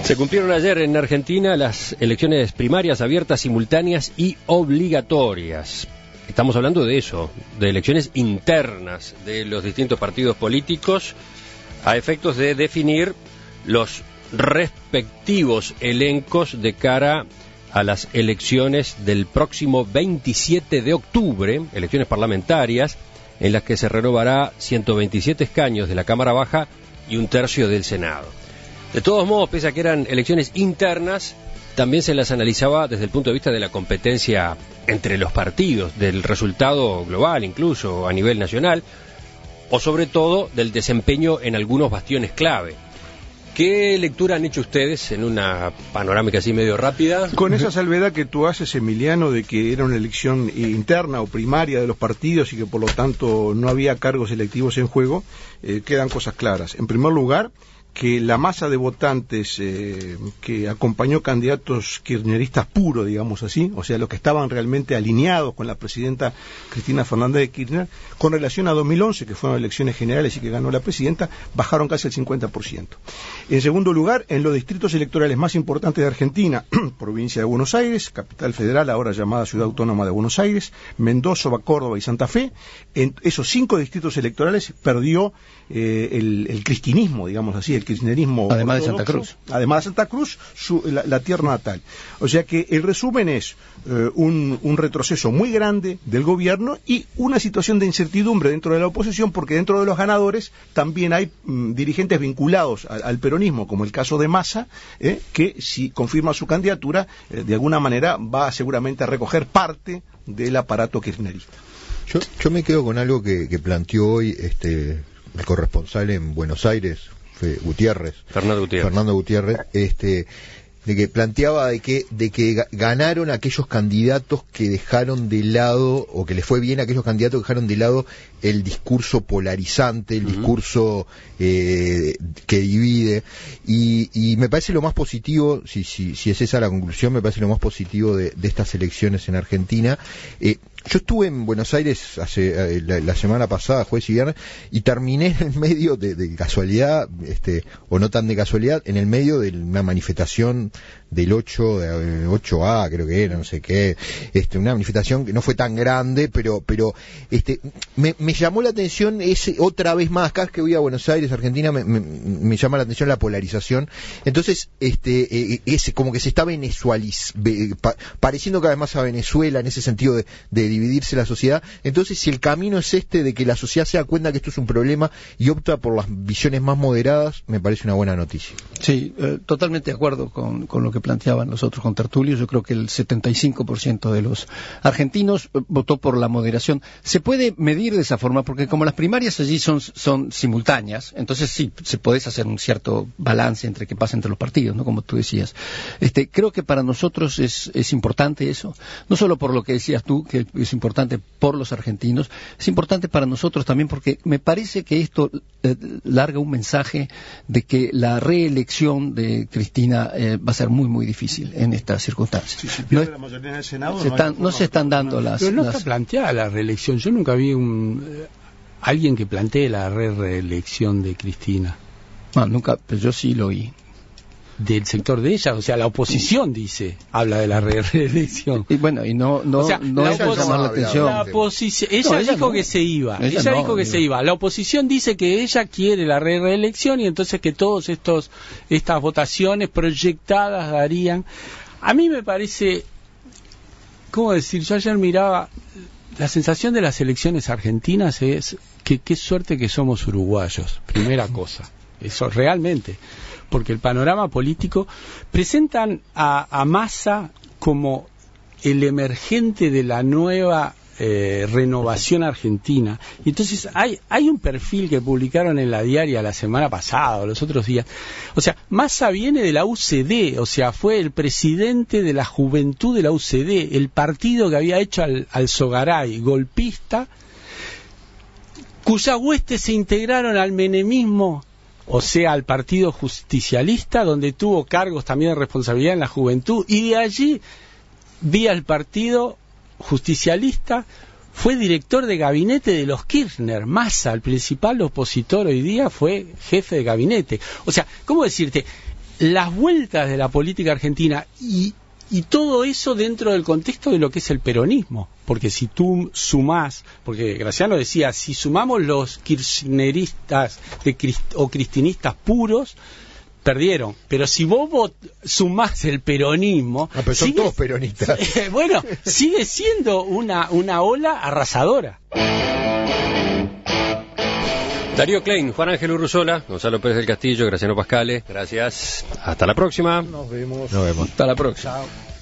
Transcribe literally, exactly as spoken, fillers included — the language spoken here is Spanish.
Se cumplieron ayer en Argentina las elecciones primarias abiertas, simultáneas y obligatorias. Estamos hablando de eso, de elecciones internas de los distintos partidos políticos a efectos de definir los respectivos elencos de cara a las elecciones del próximo veintisiete de octubre, elecciones parlamentarias, en las que se renovará ciento veintisiete escaños de la Cámara Baja y un tercio del Senado. De todos modos, pese a que eran elecciones internas, también se las analizaba desde el punto de vista de la competencia entre los partidos, del resultado global incluso a nivel nacional, o sobre todo del desempeño en algunos bastiones clave. ¿Qué lectura han hecho ustedes en una panorámica así medio rápida? Con esa salvedad que tú haces, Emiliano, de que era una elección interna o primaria de los partidos y que por lo tanto no había cargos electivos en juego, eh, quedan cosas claras. En primer lugar, que la masa de votantes eh, que acompañó candidatos kirchneristas puros, digamos así, o sea, los que estaban realmente alineados con la presidenta Cristina Fernández de Kirchner, con relación a dos mil once, que fueron elecciones generales y que ganó la presidenta, bajaron casi el cincuenta por ciento. En segundo lugar, en los distritos electorales más importantes de Argentina, provincia de Buenos Aires, capital federal, ahora llamada Ciudad Autónoma de Buenos Aires, Mendoza, Córdoba y Santa Fe, en esos cinco distritos electorales perdió eh, el, el cristinismo, digamos así, el kirchnerismo además de Santa Cruz además de Santa Cruz su, la, la tierra natal, o sea que el resumen es eh, un, un retroceso muy grande del gobierno y una situación de incertidumbre dentro de la oposición, porque dentro de los ganadores también hay mm, dirigentes vinculados al, al peronismo, como el caso de Massa, eh, que si confirma su candidatura eh, de alguna manera va seguramente a recoger parte del aparato kirchnerista. Yo, yo me quedo con algo que, que planteó hoy este el corresponsal en Buenos Aires, Gutiérrez, Fernando Gutiérrez, Fernando Gutiérrez, este, de que planteaba de que de que ganaron aquellos candidatos que dejaron de lado, o que les fue bien a aquellos candidatos que dejaron de lado el discurso polarizante, el uh-huh. discurso eh, que divide, y, y me parece lo más positivo, si, si, si es esa la conclusión, me parece lo más positivo de, de estas elecciones en Argentina. Eh, Yo estuve en Buenos Aires hace la, la semana pasada, jueves y viernes, y terminé en el medio de, de casualidad, este, o no tan de casualidad, en el medio de una manifestación del ocho, de, ocho A, creo que era, no sé qué, este, una manifestación que no fue tan grande, pero, pero, este, me, me llamó la atención ese, otra vez más, cada vez que voy a Buenos Aires, Argentina, me, me, me llama la atención la polarización. Entonces, este, eh, ese, como que se está venezualiz, be, pa, pareciendo cada vez más a Venezuela en ese sentido de, de dividirse la sociedad. Entonces, si el camino es este de que la sociedad se da cuenta que esto es un problema y opta por las visiones más moderadas, me parece una buena noticia. Sí, eh, totalmente de acuerdo con, con lo que planteaban los otros contertulios. Yo creo que el setenta y cinco por ciento de los argentinos eh, votó por la moderación. Se puede medir de esa forma porque como las primarias allí son, son simultáneas, entonces sí, se puede hacer un cierto balance entre qué pasa entre los partidos, ¿no? Como tú decías. Este, creo que para nosotros es, es importante eso, no solo por lo que decías tú, que es importante por los argentinos, es importante para nosotros también porque me parece que esto eh, larga un mensaje de que la reelección de Cristina eh, va a ser muy muy difícil en estas circunstancias. Si, si pierde no, la mayoría en el Senado, se no, están, no se están dando las... Pero no las... está planteada la reelección. Yo nunca vi un eh, alguien que plantee la re reelección de Cristina. No, nunca, pero yo sí lo oí. Del sector de ella, o sea, la oposición dice, habla de la re reelección. Y bueno, y no, no, o sea, no es llamar la atención. La oposición, ella, no, ella dijo no. que se iba, ella, ella no, dijo que digo. se iba. La oposición dice que ella quiere la re reelección y entonces que todos estos estas votaciones proyectadas darían. A mí me parece, ¿cómo decir? Yo ayer miraba, la sensación de las elecciones argentinas es que qué suerte que somos uruguayos, primera cosa, eso realmente, porque el panorama político presentan a, a Massa como el emergente de la nueva eh, renovación argentina, y entonces hay hay un perfil que publicaron en la Diaria la semana pasada o los otros días, o sea, Massa viene de la U C D, o sea, fue el presidente de la juventud de la U C D, el partido que había hecho al, al Sogaray, golpista, cuyas huestes se integraron al menemismo, o sea, al Partido Justicialista, donde tuvo cargos también de responsabilidad en la juventud, y de allí, vía el Partido Justicialista, fue director de gabinete de los Kirchner. Massa, el principal opositor hoy día, fue jefe de gabinete. O sea, ¿cómo decirte? las vueltas de la política argentina y, y todo eso dentro del contexto de lo que es el peronismo. Porque si tú sumás, porque Graciano decía, si sumamos los kirchneristas de crist, o cristinistas puros, perdieron. Pero si vos, vos sumás el peronismo... Ah, pero son sigue, todos peronistas. Eh, bueno, sigue siendo una, una ola arrasadora. Darío Klein, Juan Ángel Urruzola, Gonzalo Pérez del Castillo, Graciano Pascale, gracias. Hasta la próxima. Nos vemos. Nos vemos. Hasta la próxima. Chao.